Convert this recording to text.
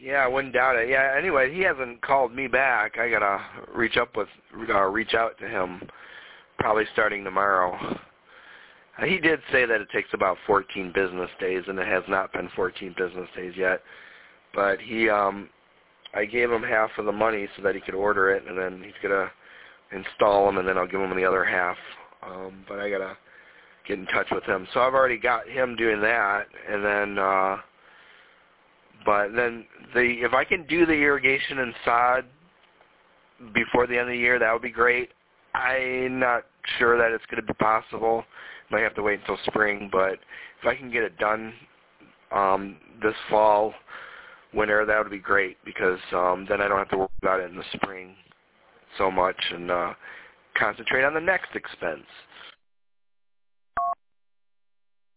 Yeah, I wouldn't doubt it. Yeah. Anyway, he hasn't called me back. I gotta reach out to him, probably starting tomorrow. He did say that it takes about 14 business days, and it has not been 14 business days yet. But I gave him half of the money so that he could order it, and then he's gonna install them, and then I'll give him the other half. But I gotta get in touch with him. So I've already got him doing that, and then, but then if I can do the irrigation and sod before the end of the year, that would be great. I'm not sure that it's going to be possible. Might have to wait until spring, but if I can get it done this fall, winter, that would be great, because then I don't have to worry about it in the spring so much and concentrate on the next expense.